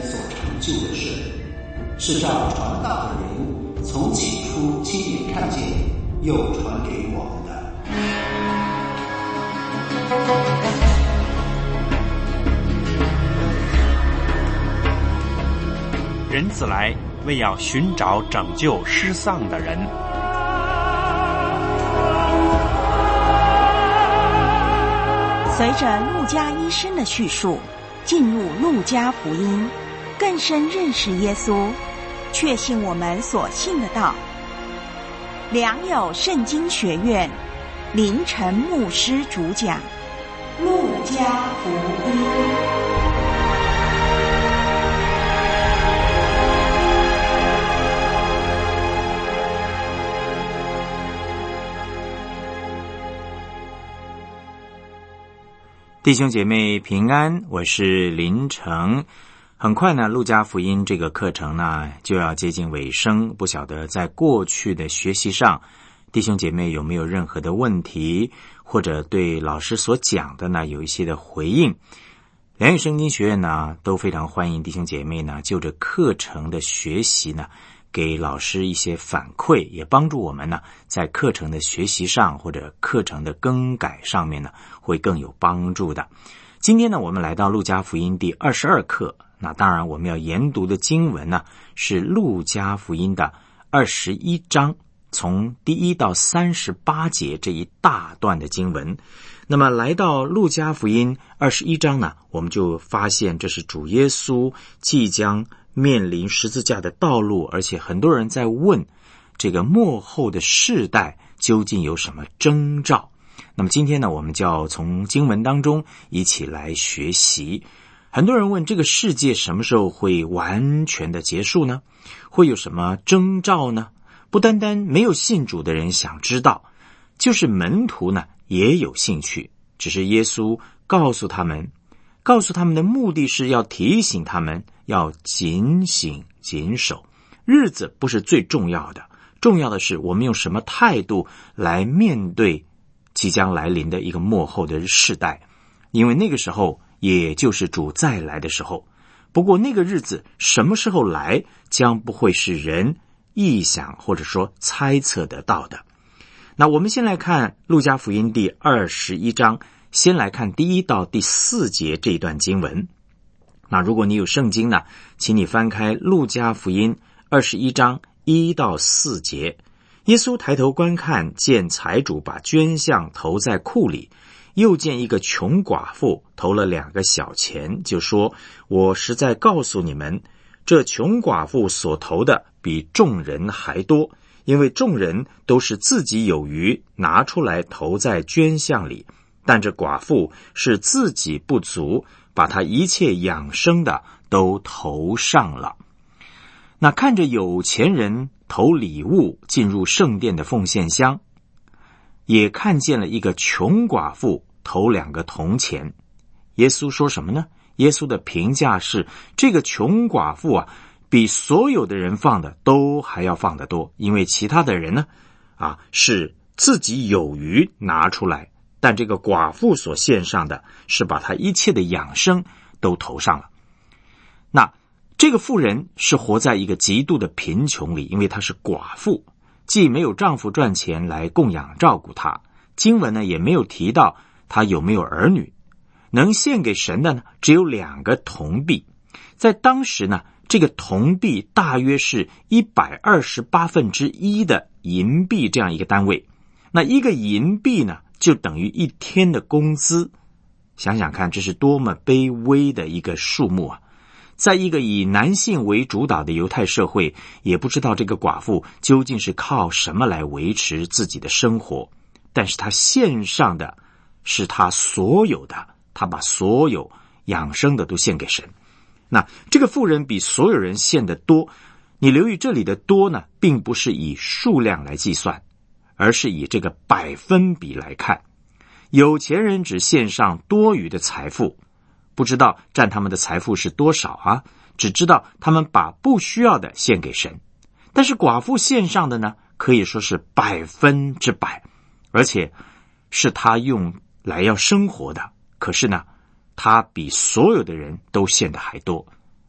所成就的事，是照传道的人从起初亲眼看见，又传给我们的。 人子来，为要寻找拯救失丧的人。 随着路加医生的叙述，进入路加福音，更深认识耶稣，确信我们所信的道。良友圣经学院林晨牧师主讲《路加福音》。 弟兄姐妹平安，我是林成。很快呢，路加福音这个课程呢就要接近尾声，不晓得在过去的学习上，弟兄姐妹有没有任何的问题，或者对老师所讲的呢有一些的回应。良友圣经学院呢都非常欢迎弟兄姐妹呢就着课程的学习呢给老师一些反馈，也帮助我们呢在课程的学习上或者课程的更改上面呢会更有帮助的。今天呢我们来到路加福音第22课，那当然我们要研读的经文呢是路加福音的21章，从第1到38节这一大段的经文。那么来到路加福音21章呢，我们就发现这是主耶稣即将面临十字架的道路，而且很多人在问这个末后的世代究竟有什么征兆。那么今天呢，我们就要从经文当中一起来学习。很多人问这个世界什么时候会完全的结束呢？会有什么征兆呢？不单单没有信主的人想知道，就是门徒呢也有兴趣，只是耶稣告诉他们的目的是要提醒他们要警醒谨守。日子不是最重要的，重要的是我们用什么态度来面对即将来临的一个末后的世代，因为那个时候也就是主再来的时候。不过那个日子什么时候来，将不会是人臆想或者说猜测得到的。那我们先来看路加福音第21章，先来看第1到第4节这一段经文。那如果你有圣经呢，请你翻开路加福音21章1到4节。耶稣抬头观看，见财主把捐项投在库里，又见一个穷寡妇投了2个小钱，就说：我实在告诉你们，这穷寡妇所投的比众人还多，因为众人都是自己有余拿出来投在捐项里，但这寡妇是自己不足，把她一切养生的都投上了。那看着有钱人投礼物进入圣殿的奉献箱，也看见了一个穷寡妇投2个铜钱。耶稣说什么呢？耶稣的评价是，这个穷寡妇啊，比所有的人放的都还要放得多，因为其他的人呢，是自己有余拿出来，但这个寡妇所献上的是把她一切的养生都投上了。那这个妇人是活在一个极度的贫穷里，因为她是寡妇，既没有丈夫赚钱来供养照顾她，经文呢也没有提到她有没有儿女，能献给神的呢只有2个铜币。在当时呢，这个铜币大约是128/1的银币这样一个单位，那一个银币呢就等于1天的工资。想想看，这是多么卑微的一个数目啊！在一个以男性为主导的犹太社会，也不知道这个寡妇究竟是靠什么来维持自己的生活，但是她献上的是她所有的，她把所有养生的都献给神。那这个妇人比所有人献的多，你留意这里的多呢，并不是以数量来计算，而是以这个百分比来看。有钱人只献上多余的财富，不知道占他们的财富是多少啊，只知道他们把不需要的献给神。但是寡妇献上的呢，可以说是100%，而且是他用来要生活的，可是呢，他比所有的人都献的还多。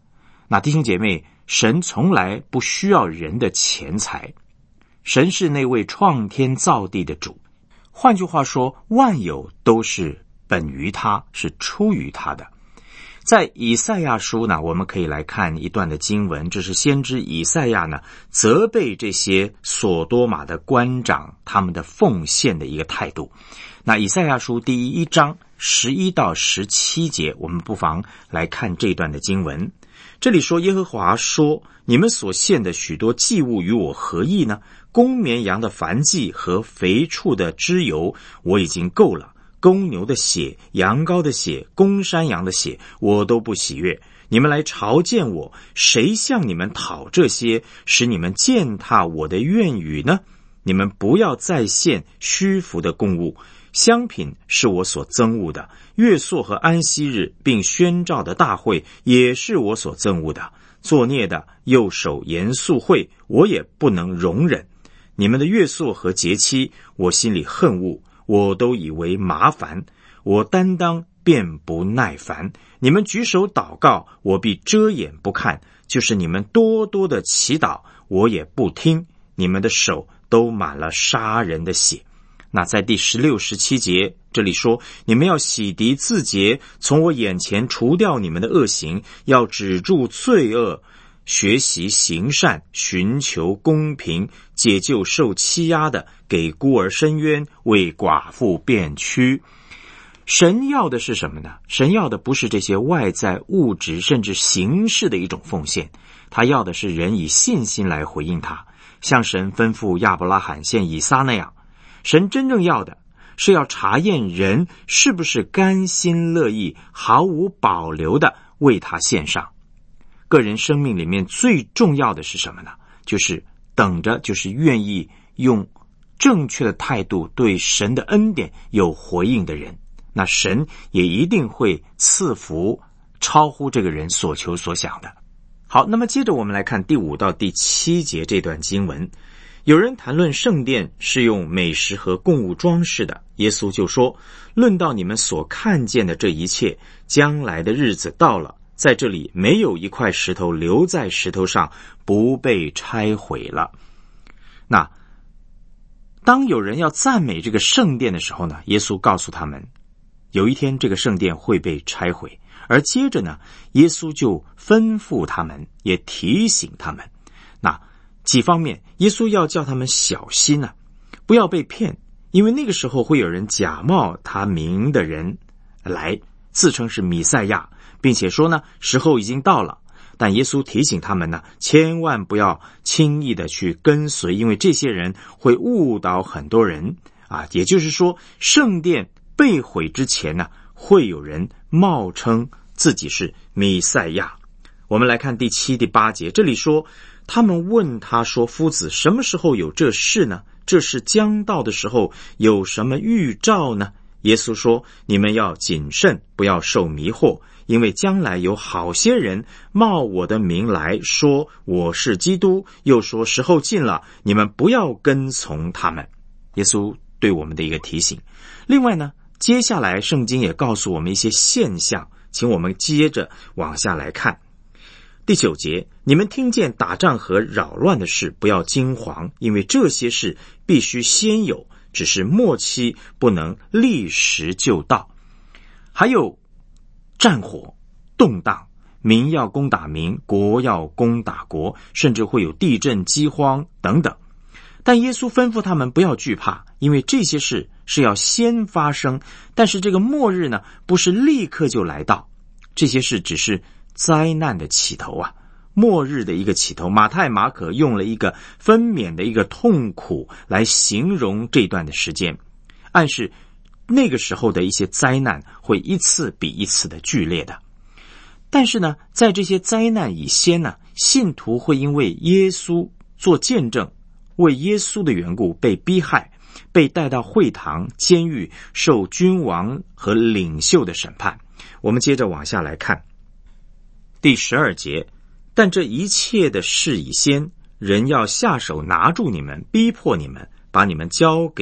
那弟兄姐妹，神从来不需要人的钱财，神是那位创天造地的主。换句话说，万有都是本于他，是出于他的。在以赛亚书呢，我们可以来看一段的经文，这是先知以赛亚呢责备这些所多玛的官长他们的奉献的一个态度。那以赛亚书第1章11到17节，我们不妨来看这段的经文。这里说，耶和华说，你们所献的许多祭物与我何异呢？公绵羊的燔祭和肥畜的脂油我已经够了，公牛的血、羊羔的血、公山羊的血我都不喜悦。你们来朝见我，谁向你们讨这些，使你们践踏我的愿语呢？你们不要再献虚浮的供物，香品是我所憎恶的，月朔和安息日并宣召的大会也是我所憎恶的。作孽的又守严肃会，我也不能容忍。你们的月朔和节期，我心里恨恶，我都以为麻烦，我担当便不耐烦。你们举手祷告，我必遮掩不看，就是你们多多的祈祷，我也不听。你们的手都满了杀人的血。那在第16、17节，这里说，你们要洗涤自洁，从我眼前除掉你们的恶行，要止住罪恶，学习行善，寻求公平，解救受欺压的，给孤儿伸冤，为寡妇辩屈。神要的是什么呢？神要的不是这些外在物质甚至形式的一种奉献，他要的是人以信心来回应他，像神吩咐亚伯拉罕献以撒那样。神真正要的是要查验人是不是甘心乐意，毫无保留的为他献上。个人生命里面最重要的是什么呢？就是等着，就是愿意用正确的态度对神的恩典有回应的人，那神也一定会赐福超乎这个人所求所想的。好，那么接着我们来看第5到第7节这段经文。有人谈论圣殿是用美食和供物装饰的，耶稣就说，论到你们所看见的这一切，将来的日子到了，在这里没有一块石头留在石头上不被拆毁了。那当有人要赞美这个圣殿的时候呢，耶稣告诉他们，有一天这个圣殿会被拆毁，而接着呢，耶稣就吩咐他们，也提醒他们，那几方面，耶稣要叫他们小心啊，不要被骗，因为那个时候会有人假冒他名的人来，自称是弥赛亚，并且说呢，时候已经到了。但耶稣提醒他们呢，千万不要轻易的去跟随，因为这些人会误导很多人啊。也就是说，圣殿被毁之前呢，会有人冒称自己是弥赛亚。我们来看第7、第8节，这里说，他们问他说，夫子，什么时候有这事呢？这事将到的时候有什么预兆呢？耶稣说，你们要谨慎，不要受迷惑，因为将来有好些人冒我的名来说我是基督，又说时候近了，你们不要跟从他们。耶稣对我们的一个提醒。另外呢，接下来圣经也告诉我们一些现象，请我们接着往下来看。第9节，你们听见打仗和扰乱的事，不要惊惶，因为这些事必须先有，只是末期不能立时就到。还有战火、动荡，民要攻打民，国要攻打国，甚至会有地震、饥荒等等。但耶稣吩咐他们不要惧怕，因为这些事是要先发生，但是这个末日呢，不是立刻就来到，这些事只是灾难的起头啊，末日的一个起头。马太、马可用了一个分娩的一个痛苦来形容这段的时间，暗示那个时候的一些灾难会一次比一次的剧烈的。但是呢，在这些灾难以先呢，信徒会因为耶稣做见证，为耶稣的缘故被逼害，被带到会堂、监狱，受君王和领袖的审判。我们接着往下来看第12节，但这一切的事以先，人要下手拿住你们，逼迫你们，把你们交给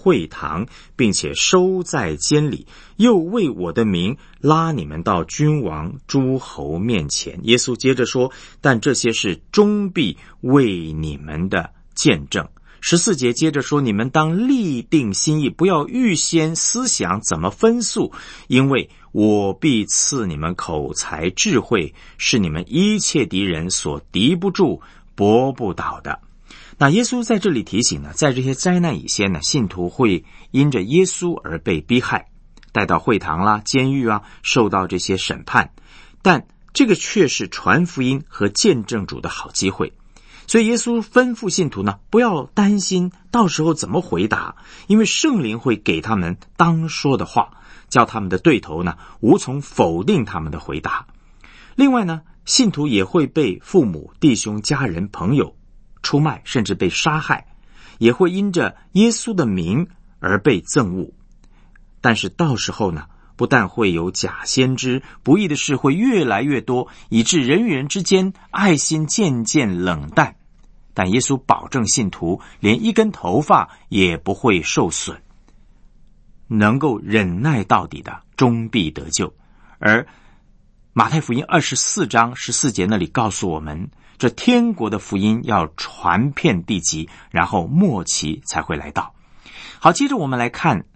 会堂，并且收在监里，又为我的名拉你们到君王诸侯面前。耶稣接着说，但这些是终必为你们的见证。14节接着说，你们当立定心意，不要预先思想怎么分诉，因为我必赐你们口才智慧，是你们一切敌人所敌不住搏不倒的。那耶稣在这里提醒呢，在这些灾难以前呢，信徒会因着耶稣而被逼害，带到会堂啦、监狱啊，受到这些审判，但这个却是传福音和见证主的好机会。所以耶稣吩咐信徒呢，不要担心到时候怎么回答，因为圣灵会给他们当说的话，叫他们的对头呢无从否定他们的回答。另外呢，信徒也会被父母、弟兄、家人、朋友出卖，甚至被杀害，也会因着耶稣的名而被憎恶。但是到时候呢，不但会有假先知，不义的事会越来越多，以致人与人之间爱心渐渐冷淡。但耶稣保证信徒连一根头发也不会受损，能够忍耐到底的终必得救。而马太福音24章14节那里告诉我们，这天国的福音要传遍地极，然后末期才会来到。好，接着我们来看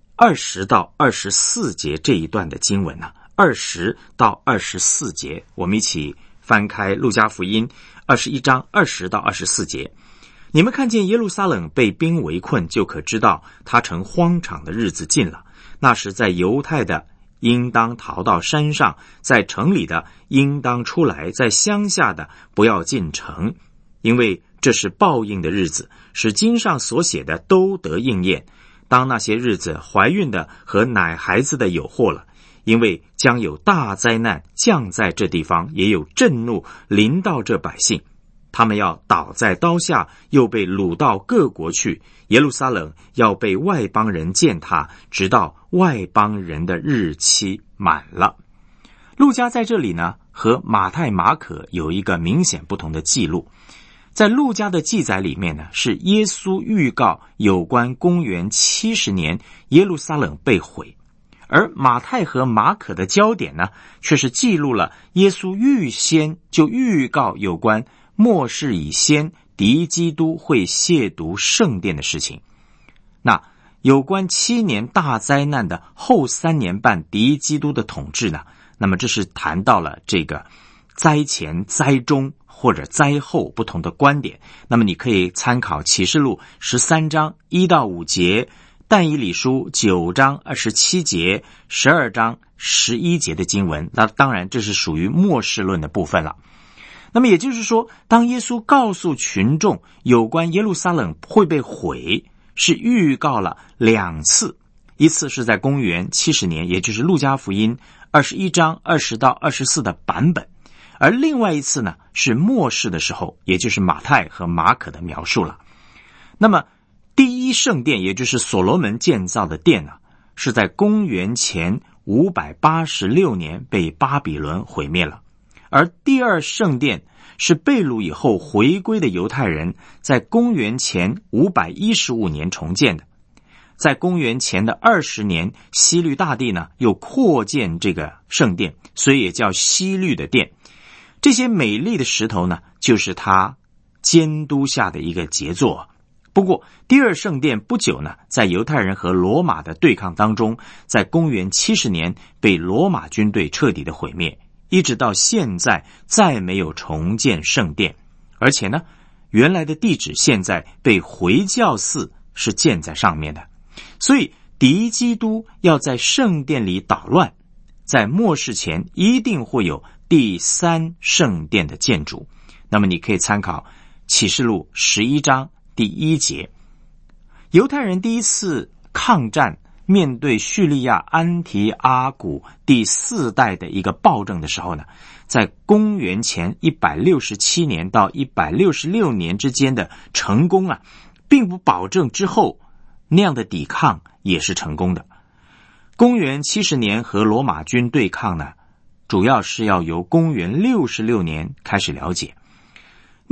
20到24节这一段的经文20到24节，我们一起翻开路加福音21章20到24节。你们看见耶路撒冷被兵围困，就可知道他成荒场的日子近了。那时在犹太的应当逃到山上，在城里的应当出来，在乡下的不要进城，因为这是报应的日子，使经上所写的都得应验。当那些日子，怀孕的和奶孩子的有祸了，因为将有大灾难降在这地方，也有震怒临到这百姓。他们要倒在刀下，又被掳到各国去。耶路撒冷要被外邦人践踏，直到外邦人的日期满了。路加在这里呢，和马太、马可有一个明显不同的记录。在路加的记载里面呢，是耶稣预告有关公元70年耶路撒冷被毁，而马太和马可的焦点呢，却是记录了耶稣预先就预告有关末世以先敌基督会亵渎圣殿的事情。那有关7年大灾难的后3年半敌基督的统治呢，那么这是谈到了这个灾前、灾中或者灾后不同的观点。那么你可以参考启示录13章1到5节，但以理书9章27节、12章11节的经文。那当然这是属于末世论的部分了。那么也就是说，当耶稣告诉群众有关耶路撒冷会被毁，是预告了2次，一次是在公元70年，也就是路加福音21章20到24的版本，而另外一次呢，是末世的时候，也就是马太和马可的描述了。那么第一圣殿，也就是所罗门建造的殿呢，是在公元前586年被巴比伦毁灭了。而第二圣殿是被掳以后回归的犹太人在公元前515年重建的。在公元前的20年，希律大帝呢又扩建这个圣殿，所以也叫希律的殿。这些美丽的石头呢，就是他监督下的一个杰作。不过第二圣殿不久呢，在犹太人和罗马的对抗当中，在公元70年被罗马军队彻底的毁灭，一直到现在再没有重建圣殿。而且呢，原来的地址现在被回教寺是建在上面的。所以敌基督要在圣殿里捣乱，在末世前一定会有第3圣殿的建筑。那么你可以参考启示录11章第1节。犹太人第一次抗战，面对叙利亚安提阿古第4代的一个暴政的时候呢，在公元前167年到166年之间的成功并不保证之后那样的抵抗也是成功的。公元70年和罗马军对抗呢，主要是要由公元66年开始了解。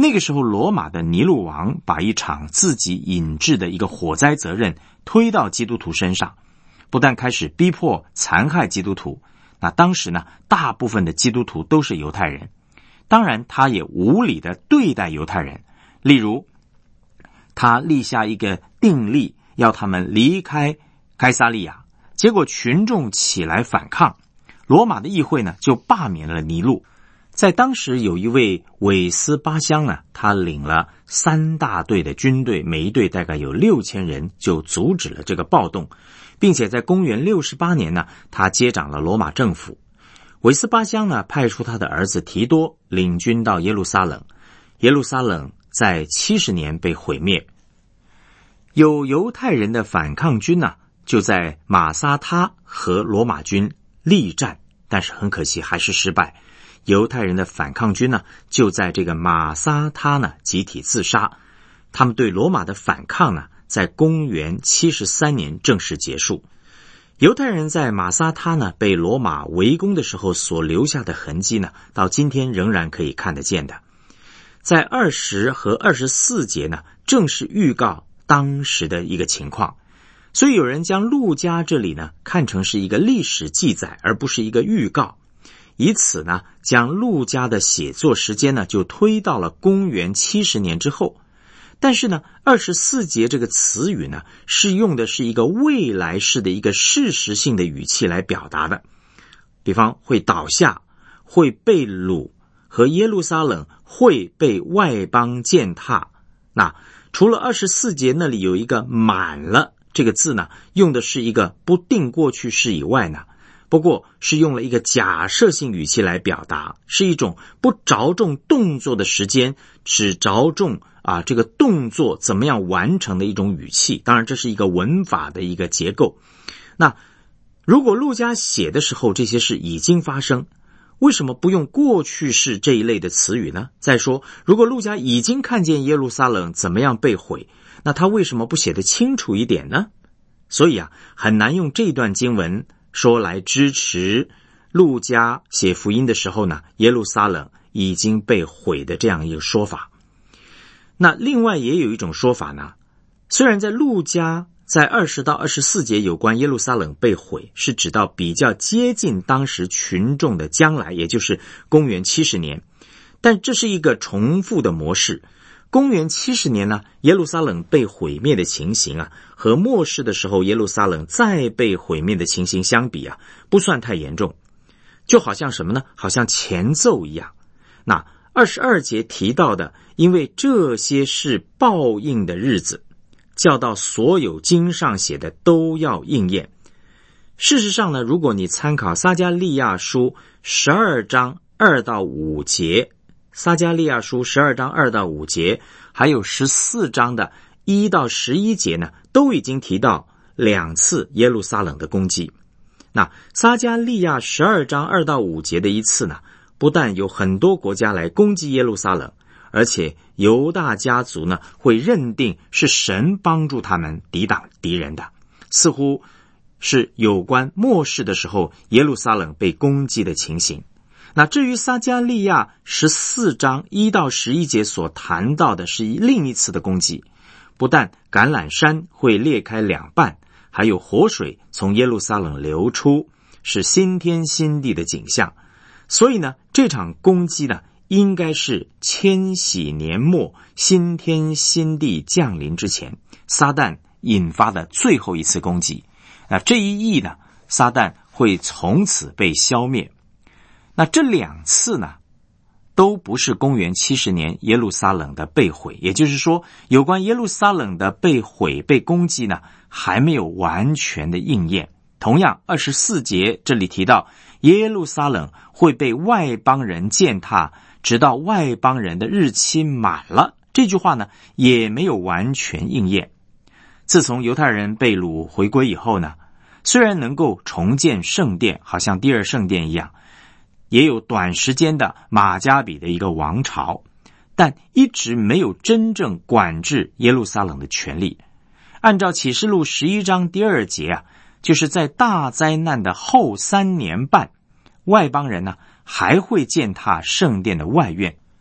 那个时候罗马的尼禄王把一场自己引致的一个火灾责任推到基督徒身上，不但开始逼迫残害基督徒，那当时呢，大部分的基督徒都是犹太人，当然他也无理的对待犹太人，例如他立下一个定例，要他们离开该撒利亚，结果群众起来反抗，罗马的议会呢就罢免了尼禄。在当时有一位韦斯巴乡呢，他领了3大队的军队，每一队大概有6000人，就阻止了这个暴动，并且在公元68年呢，他接掌了罗马政府。韦斯巴乡呢，派出他的儿子提多领军到耶路撒冷，耶路撒冷在70年被毁灭。有犹太人的反抗军呢，就在马撒他和罗马军力战，但是很可惜还是失败。犹太人的反抗军呢，就在这个马撒他呢集体自杀。他们对罗马的反抗呢，在公元73年正式结束。犹太人在马撒他呢被罗马围攻的时候所留下的痕迹呢，到今天仍然可以看得见的。在20和24节呢，正是预告当时的一个情况。所以有人将路加这里呢看成是一个历史记载，而不是一个预告，以此呢将路加的写作时间呢就推到了公元70年之后。但是呢24节这个词语呢是用的是一个未来式的一个事实性的语气来表达的，比方会倒下，会被掳，和耶路撒冷会被外邦践踏。那除了24节那里有一个满了这个字呢，用的是一个不定过去式以外呢，不过是用了一个假设性语气来表达，是一种不着重动作的时间，只着重这个动作怎么样完成的一种语气。当然这是一个文法的一个结构。那如果路加写的时候这些事已经发生，为什么不用过去式这一类的词语呢？再说如果路加已经看见耶路撒冷怎么样被毁，那他为什么不写得清楚一点呢？所以很难用这段经文说来支持路加写福音的时候呢，耶路撒冷已经被毁的这样一个说法。那另外也有一种说法呢，虽然在路加在20到24节有关耶路撒冷被毁，是指到比较接近当时群众的将来，也就是公元70年，但这是一个重复的模式。公元70年呢，耶路撒冷被毁灭的情形和末世的时候耶路撒冷再被毁灭的情形相比不算太严重，就好像什么呢？好像前奏一样。那22节提到的，因为这些是报应的日子，叫到所有经上写的都要应验。事实上呢，如果你参考撒迦利亚书12章2到5节，撒迦利亚书12章2到5节，还有14章的1到11节呢，都已经提到2次耶路撒冷的攻击。那撒迦利亚12章2到5节的一次呢，不但有很多国家来攻击耶路撒冷，而且犹大家族呢会认定是神帮助他们抵挡敌人的，似乎是有关末世的时候耶路撒冷被攻击的情形。那至于撒迦利亚14章1到11节所谈到的是另一次的攻击，不但橄榄山会裂开2半，还有活水从耶路撒冷流出，是新天新地的景象。所以呢，这场攻击呢应该是千禧年末新天新地降临之前，撒旦引发的最后一次攻击。那这一役呢，撒旦会从此被消灭。那这2次呢，都不是公元70年耶路撒冷的被毁，也就是说，有关耶路撒冷的被毁、被攻击呢，还没有完全的应验。同样24节这里提到耶路撒冷会被外邦人践踏，直到外邦人的日期满了，这句话呢也没有完全应验。自从犹太人被掳回归以后呢，虽然能够重建圣殿，好像第二圣殿一样，也有短时间的马加比的一个王朝，但一直没有真正管制耶路撒冷的权利。按照启示录11章第2节就是在大灾难的后3年半，外邦人呢还会践踏圣殿的外院。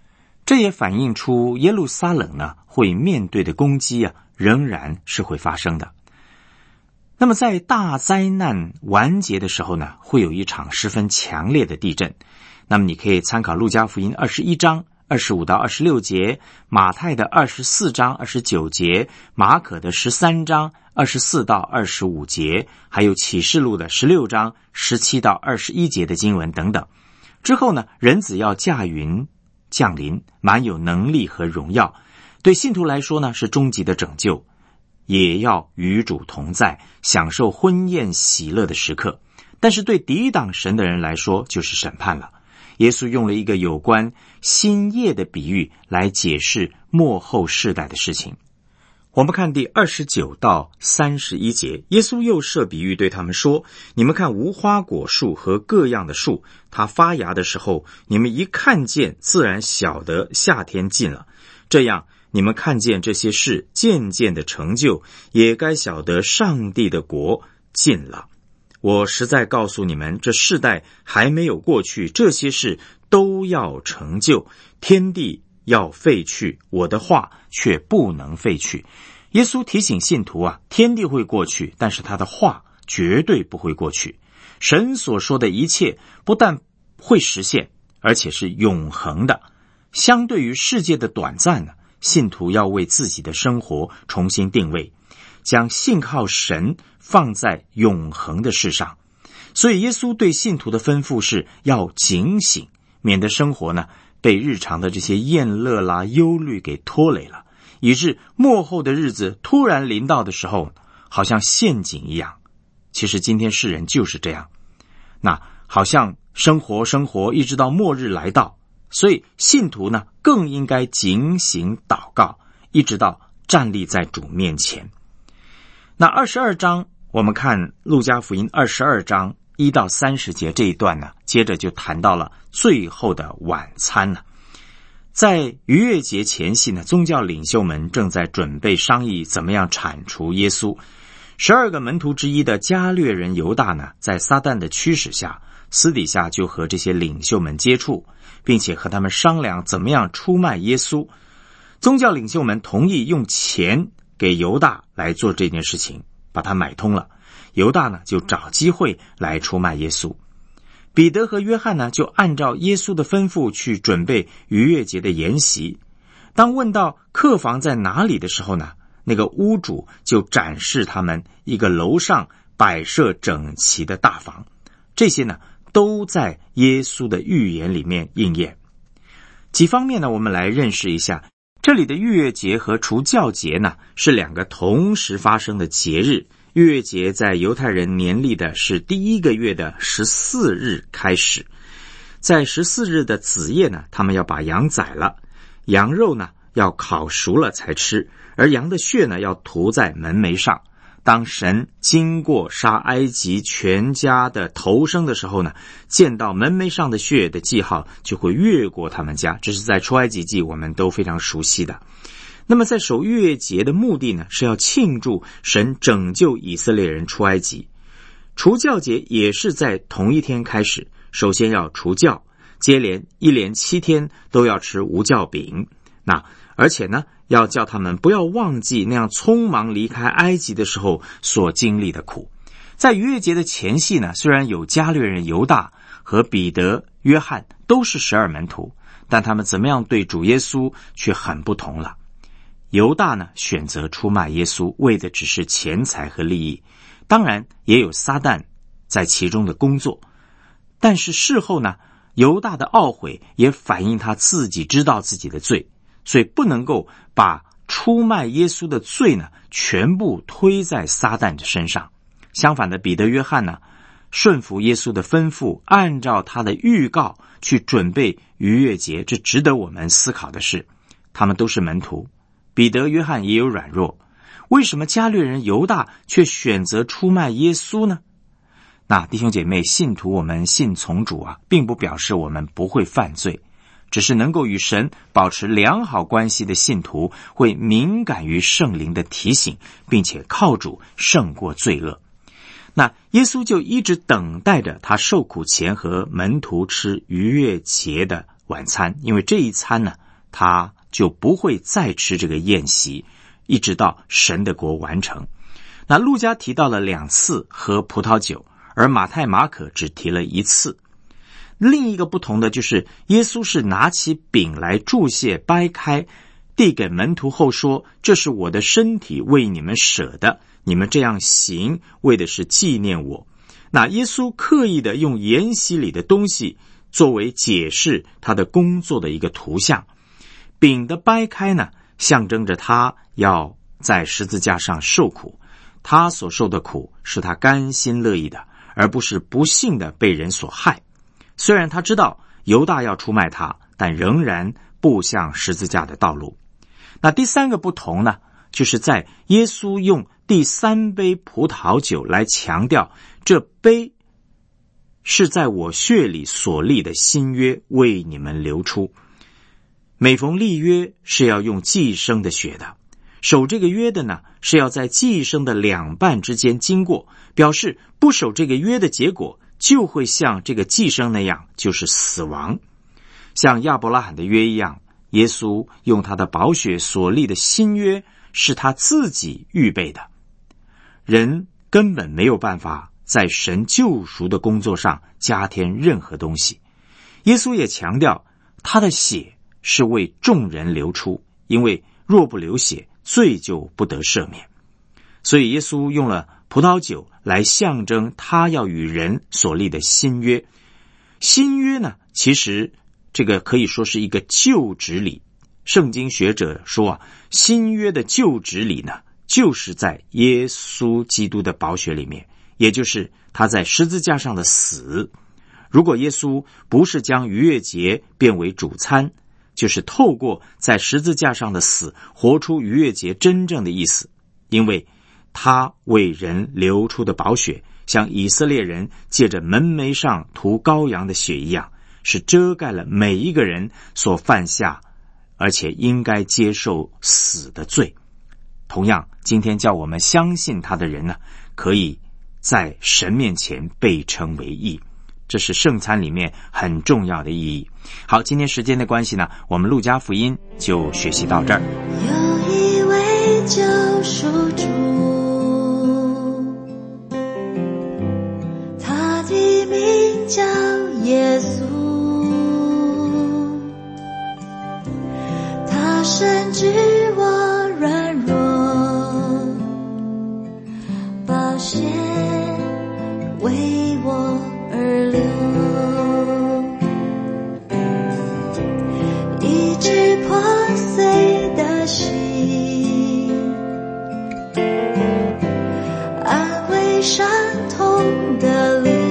这也反映出耶路撒冷呢会面对的攻击仍然是会发生的。那么在大灾难完结的时候呢，会有一场十分强烈的地震。那么你可以参考路加福音21章25到26节，马太的24章29节，马可的13章24到25节，还有启示录的16章17到21节的经文等等。之后呢，人子要驾云降临，满有能力和荣耀，对信徒来说呢是终极的拯救，也要与主同在，享受婚宴喜乐的时刻。但是对抵挡神的人来说就是审判了。耶稣用了一个有关新夜的比喻来解释末后世代的事情。我们看第29到31节，耶稣又设比喻对他们说，你们看无花果树和各样的树，它发芽的时候，你们一看见，自然晓得夏天近了。这样你们看见这些事渐渐的成就，也该晓得上帝的国近了。我实在告诉你们，这世代还没有过去，这些事都要成就，天地要废去，我的话却不能废去。耶稣提醒信徒天地会过去，但是他的话绝对不会过去。神所说的一切不但会实现，而且是永恒的。相对于世界的短暂呢，信徒要为自己的生活重新定位，将信靠神放在永恒的事上。所以耶稣对信徒的吩咐是要警醒，免得生活呢被日常的这些厌乐啦、忧虑给拖累了，以致末后的日子突然临到的时候，好像陷阱一样。其实今天世人就是这样，那好像生活一直到末日来到，所以信徒呢更应该警醒祷告，一直到站立在主面前。那22章，我们看路加福音22章1到30节这一段呢，接着就谈到了最后的晚餐了。在逾越节前夕呢，宗教领袖们正在准备商议怎么样铲除耶稣。12个门徒之一的加略人犹大呢，在撒旦的驱使下，私底下就和这些领袖们接触，并且和他们商量怎么样出卖耶稣。宗教领袖们同意用钱给犹大来做这件事情，把他买通了。犹大呢就找机会来出卖耶稣。彼得和约翰呢就按照耶稣的吩咐去准备逾越节的筵席。当问到客房在哪里的时候呢，那个屋主就展示他们一个楼上摆设整齐的大房。这些呢都在耶稣的预言里面应验。几方面呢，我们来认识一下。这里的逾越节和除酵节呢是两个同时发生的节日。逾越节在犹太人年历的是第一个月的14日开始，在14日的子夜呢，他们要把羊宰了，羊肉呢要烤熟了才吃，而羊的血呢要涂在门楣上。当神经过杀埃及全家的头生的时候呢，见到门楣上的血的记号，就会越过他们家。这是在出埃及记我们都非常熟悉的。那么在守逾越节的目的呢，是要庆祝神拯救以色列人出埃及。除酵节也是在同一天开始，首先要除酵，一连7天都要吃无酵饼。而且呢，要叫他们不要忘记那样匆忙离开埃及的时候所经历的苦。在逾越节的前夕呢，虽然有加略人犹大和彼得、约翰都是12门徒，但他们怎么样对主耶稣却很不同了。犹大呢选择出卖耶稣，为的只是钱财和利益，当然也有撒旦在其中的工作。但是事后呢，犹大的懊悔也反映他自己知道自己的罪，所以不能够把出卖耶稣的罪呢全部推在撒旦的身上。相反的，彼得、约翰呢顺服耶稣的吩咐，按照他的预告去准备逾越节，这值得我们思考的是，他们都是门徒，彼得、约翰也有软弱，为什么加略人犹大却选择出卖耶稣呢？那弟兄姐妹，信徒我们信从主并不表示我们不会犯罪，只是能够与神保持良好关系的信徒会敏感于圣灵的提醒，并且靠主胜过罪恶。那耶稣就一直等待着他受苦前和门徒吃逾越节的晚餐，因为这一餐呢他就不会再吃这个宴席，一直到神的国完成。那路加提到了2次喝葡萄酒，而马太马可只提了1次。另一个不同的就是耶稣是拿起饼来祝谢，掰开递给门徒后说，这是我的身体，为你们舍的，你们这样行为的是纪念我。那耶稣刻意的用筵席里的东西作为解释他的工作的一个图像。饼的掰开呢，象征着他要在十字架上受苦，他所受的苦是他甘心乐意的，而不是不幸的被人所害。虽然他知道犹大要出卖他，但仍然步向十字架的道路。那第3个不同呢，就是在耶稣用第3杯葡萄酒来强调，这杯是在我血里所立的新约，为你们流出。每逢立约是要用祭牲的血的，守这个约的呢，是要在祭牲的2半之间经过，表示不守这个约的结果就会像这个祭牲那样，就是死亡。像亚伯拉罕的约一样，耶稣用他的宝血所立的新约是他自己预备的。人根本没有办法在神救赎的工作上加添任何东西。耶稣也强调，他的血是为众人流出，因为若不流血，罪就不得赦免。所以耶稣用了葡萄酒来象征他要与人所立的新约。新约呢，其实这个可以说是一个旧旨礼。圣经学者说新约的旧旨礼呢，就是在耶稣基督的宝血里面，也就是他在十字架上的死。如果耶稣不是将逾越节变为主餐，就是透过在十字架上的死活出逾越节真正的意思。因为他为人流出的宝血，像以色列人借着门楣上涂羔羊的血一样，是遮盖了每一个人所犯下而且应该接受死的罪。同样，今天叫我们相信他的人呢，可以在神面前被称为义。这是圣餐里面很重要的意义。好，今天时间的关系呢，我们路加福音就学习到这儿。 有一位救赎主，他的名叫耶稣，他深知我软弱，宝血为我而流，医治破碎的心，安慰伤痛的灵，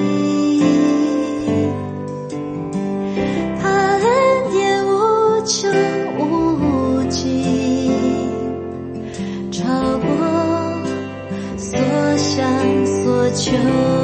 他恩典无穷无尽，超过所想所求。